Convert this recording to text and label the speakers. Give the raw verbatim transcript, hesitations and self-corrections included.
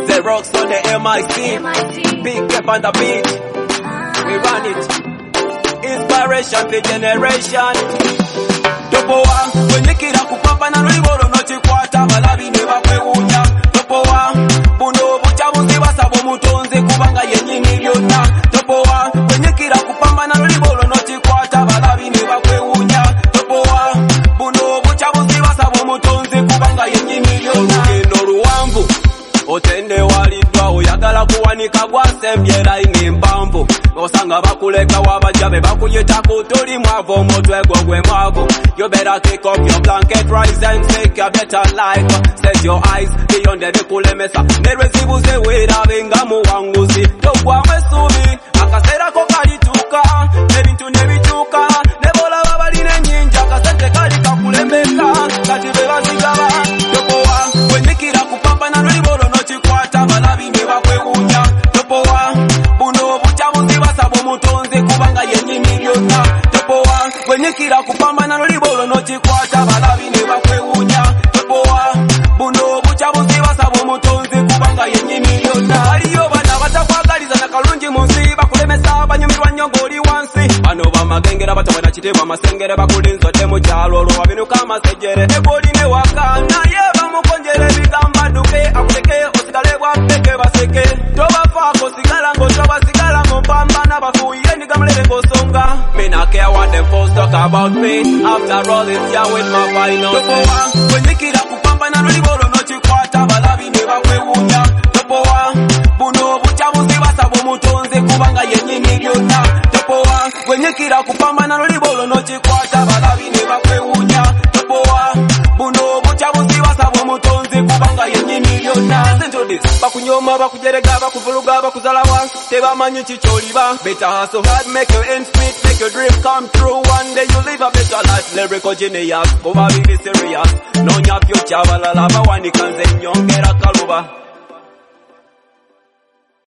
Speaker 1: The rocks on the M I C, big cap on the beat. We run it. Inspiration for generation. Topowa, kwenyekira kupambana n'olibolo n'okikwata balabi ne bakwewuunya. Topowa, buno bucabuzi basaba omutonzi kubanga yennyini byonna. Topowa, kwenyekira kupambana n'olibolo n'okikwata balabi ne bakwewuunya. Topowa, buno bucabuzi basaba omutonzi kubanga yennyini byonna. Olugendo luwanvu otende waliddwa oyagala kuwanika gwasembye layini mpanvu osanga bakuleka wabajabe bakuyitako toli mwavu omutwe gwo gwe mwavu. You better kick up your blanket, rise and take a better life. Set your eyes beyond ebikulemesa nerwezibuze weerabe nga muwanguzi togwamu essuubi akaseerako kalituuka ebintu ne bituuka ne bolaba balina ennyingi akasente kali kakulembeka kati be bazigaba. Topowa kwenyikira kupambana n'olibolo n'okikwata balabi ne bakwewuunya. Topowa buno bucabuzi basaba omutonzi kubanga yennyini byonna. Topowa kwenyikira kupambana n'olibolo n'okikwata balabi ne bakwewuunya. Topowa buno bucabuzi basaba omutonzi kubanga yennyini byonna. Waliyo bana batakwagaliza na kalungi mu nsi bakulemesa banyumirwa nnyo ng'oli wansi. Bano bamagengera batawena kiteebwa amasengere bakulinza ote mu kyalo olwo wabinuka amasejjere egoli ne waka naye bamukonjera ebigambo adduke akuleke osigale bwappeke baseke. Tobafaako sigala ng'otoba sigala ng'opambana bafuuyire ndigamulere ng'osonga. Me not care what them folks talk about me. After all it's here with my final. Topowa kwenyikira kupambana n'olibolo n'okikwata balabi ne bakwewuunya. Topowa buno bucabuzi basaba omutonzi kubanga yennyini byonna. Topowa kwenyikira kupambana n'olibolo n'okikwata balabi ne bakwewuunya. Topowa buno bucabuzi basaba omutonzi kubanga yennyini byonna. Listen to this. Bakunyoma bakujerega bakuvuluga bakuzala wansi tebamanyi kikyoliba. Better hustle hard, make your ends meet, make your dream come true. One day you live a better life. Lyrical genius, kuba bibi serious. Nonya future balala bawanika nze nyongera kaluba.